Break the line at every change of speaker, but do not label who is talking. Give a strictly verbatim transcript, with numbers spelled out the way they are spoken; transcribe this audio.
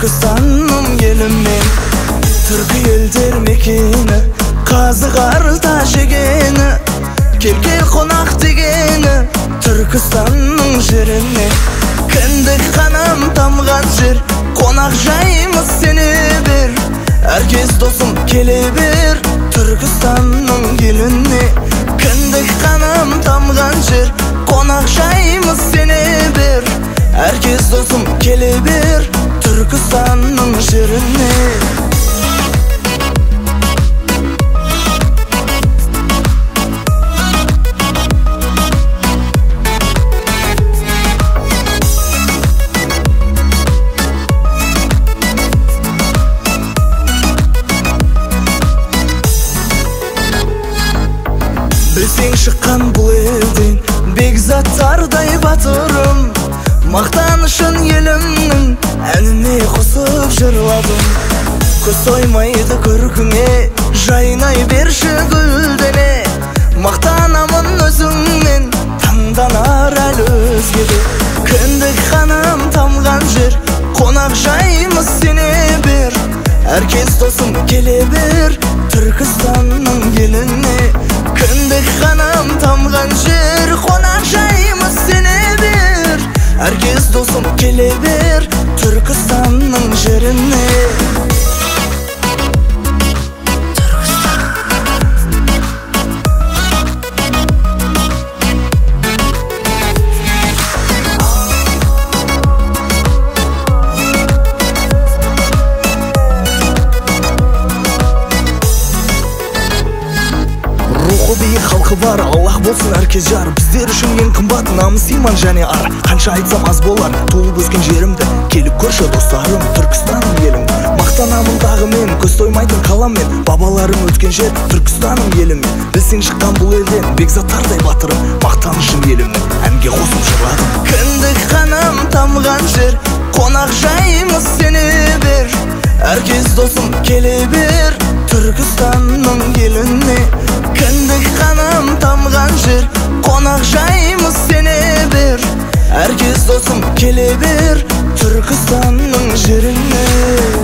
Түркістаным елім мен. Түркі елдер мекені, қазы қарта жегені, келге қонақ дегені Түркістанның жеріне. Кіндік қанам тамған жер, қонақ жаймыз сені бер. Әркез досым келе бер Түркістанның еліне. Кіндік қанам тамған жер, қонақ жаймыз сені бер. Әркез досым келе бер Түркістанның жеріне. Білсең шыққан бұл елден бекзаттардай батырым. Мақтанышын елімнің әніне қосып жырладым. Көз тоймайды көркіңе, жайнай берші гүлдене. Мақтанамын өзіңнен, таңданар әлі өзгеде. Кіндік қанам тамған жер, қонақ жаймыз сені бер. Әркез досым келе бер Түркістанның еліне. Кіндік қанам тамған жер, қонақ жаймыз сені бер. Әркез досым келе бер Түркістанның жеріне. Биік халқы бар, Аллах болсын әркез жар. Біздер үшін ең қымбат намыс, иман және ар. Қанша айтсам аз болар, туылып өскен жерімді. Келіп көрші достарым, Түркістаным елім. Мақтанамын тағы мен, көз тоймайтын қалам мен. Бабаларым өткен жер, Түркістаным елім. Білсең шыққан бұл елден бекзаттардай батырым. Мақтанышым елімнің, әнге қосып жырладым. Кіндік қанам тамған жер, қонақ жаймыз сені бер. Әркез досым келе бер Түркістанның еліне. Кіндік қанам тамған жер, қонақ жаймыз сені бер. Әркез досым келе бер Түркістанның жеріне.